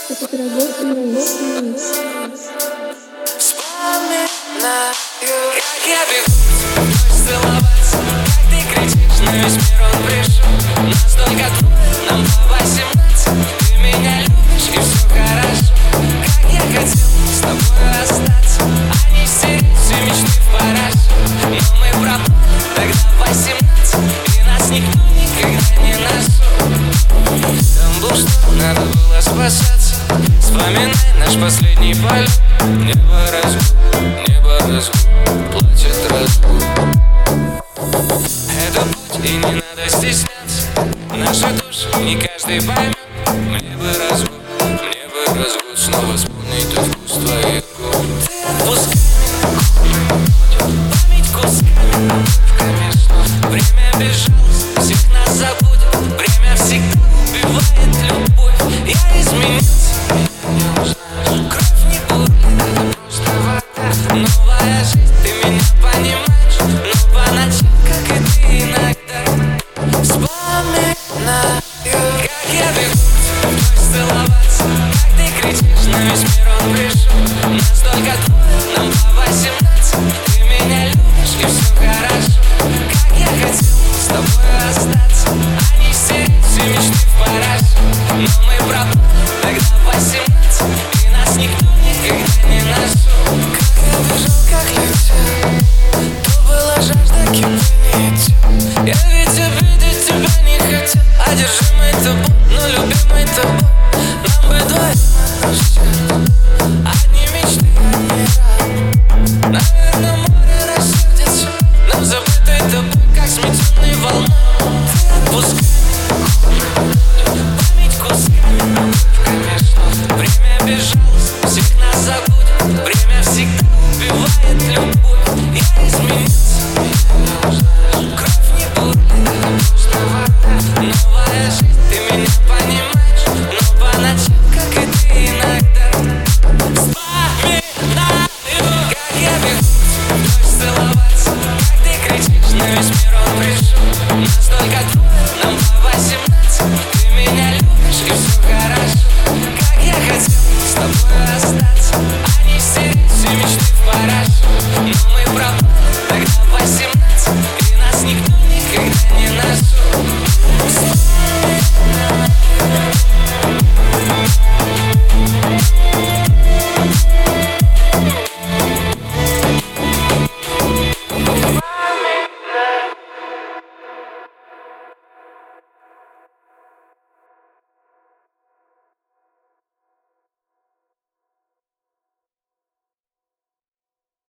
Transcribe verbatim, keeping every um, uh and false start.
Вспоминаю, как я бегу, хочешь целоваться, как ты кричишь, на весь мир он пришел. Настолько трудно, нам по восемнадцать, ты меня любишь и все хорошо. Как я хотел с тобой остаться, а не стереть все мечты в порошок. Но мы пропали тогда в восемнадцать, и нас никто никогда не нашел. Там был что, надо было спасаться. Вспоминай наш последний полет. Небо разгул, небо разгул, плачет разгул. Это путь, и не надо стесняться. Наши души не каждый поймет. Мне бы разгул, мне бы разгул, снова вспомнить тот вкус.